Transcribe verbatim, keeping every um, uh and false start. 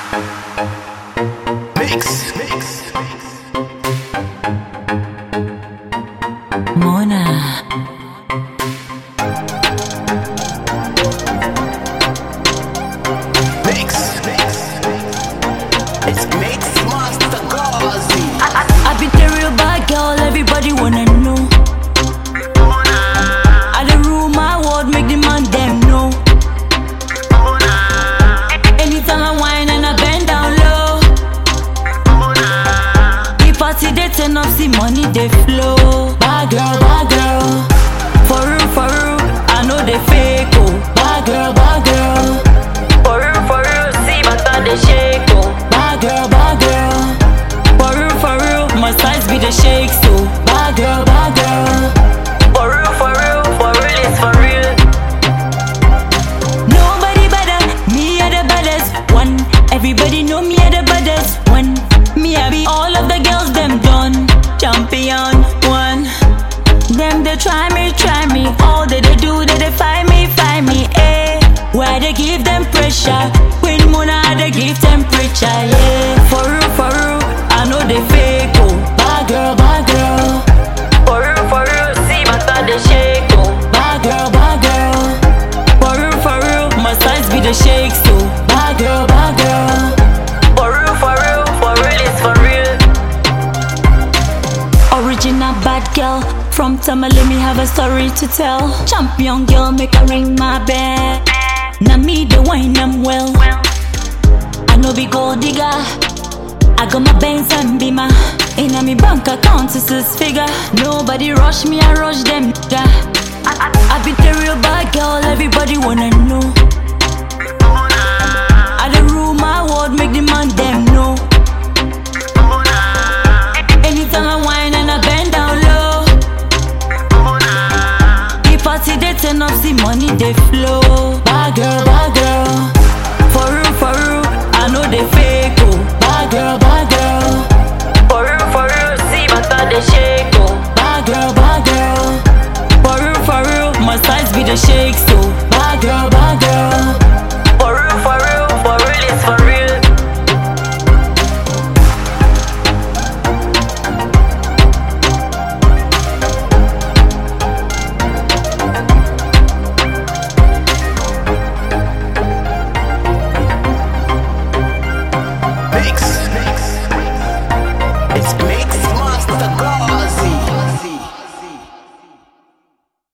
Mix, mix, Mona. mix, mix. It's Mix Master Gazi. I've been the real bad girl, everybody wanna know. I done rule my world, make the man them know. Anytime I whine and I bend down low, the party they turn up, see money they flow. Bad girl, bad girl, for real, for real, I know they fake oh. Bad girl, bad girl, for real, for real, see my thought they shake oh. Bad girl, bad girl, for real, for real, my size be the shake so. Bad girl, bad girl, for real, for real, for real, it's for real. Nobody better, me are the baddest one. Everybody know me are the baddest one. Me I be all of the girls them done. Champion one. Them they try me, try me. All that they do, that they find me, find me. Eh? Why they give them pressure? When Mona they give temperature. Yeah, for real, for real, I know they fake oh. Bad girl, bad girl, for real, for real, see my thought they shake oh. Bad girl, bad girl, for real, for real, my size be the shake so. Bad girl, bad girl, for real, for real, for real, it's for real. Original bad girl from Tamale, me have a story to tell. Champion girl, make her ring my bell. Now me the wine I'm well. I know be gold digger. I got my banks and be my in a me bank account is six figure. Nobody rush me, I rush them. Yeah. I, I, I be the real bad girl, everybody wanna know. I done rule my world, make the man them know. Anytime I whine and I bend down low, the party they turn up, see money they flow.